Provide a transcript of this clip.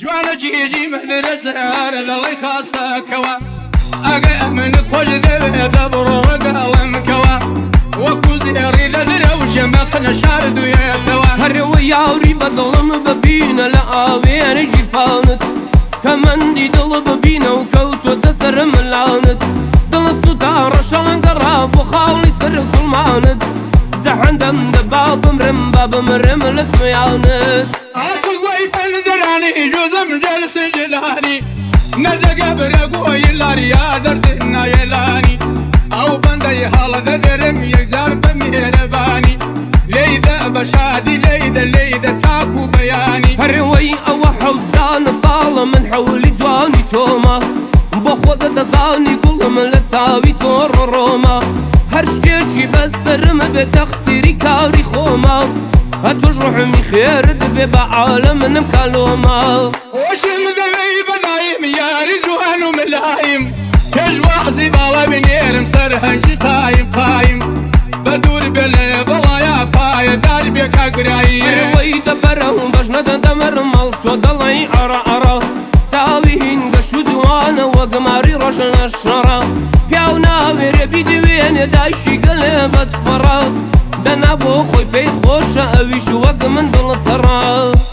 جوانا جيجي مدرسة ذلي خاصة كوا أقا من خوش ذبه دبر رقال مكوا وكو زيري لذرة وشمخنا شارد ويثوا هروي عوري بظلم ببينا لآوين جيفانت كمان دي دل ببينا وكوت وتسر ملانت دل الصدار شان قراب وخالي سر كل مانت زحن دم دباب مرم باب مرم الاسم يعانت أصوي بنزراني جوزم جلس جلاني نزق برقو يلاري يا دردنا يلاني أو بندي حال درم يجار بمهرباني ليدا بشادي ليدا تاكو بياني هروي أو حودان صالة من حولي جواني توما بخود دزاني كل من لتاوي تور روما هرشكشي بسرم بتخسيري كاري خوما هتوش روحي خير دبي بعالم مكالوما وشم ذوي بنايم يا رجوان وملايم كجوا زبالة بنيرم سرهنجي قايم بدور بلا بلايا باي دار بيك اقرايم هروي دبرهم باش ندمر مال صدلي عرا تاويهن قشو دوانا وقماري روشن الشرا بياونا غير بيدوين دايشي قلبت فرا دنا بو خوي بي خوش اويش وق من دل ترا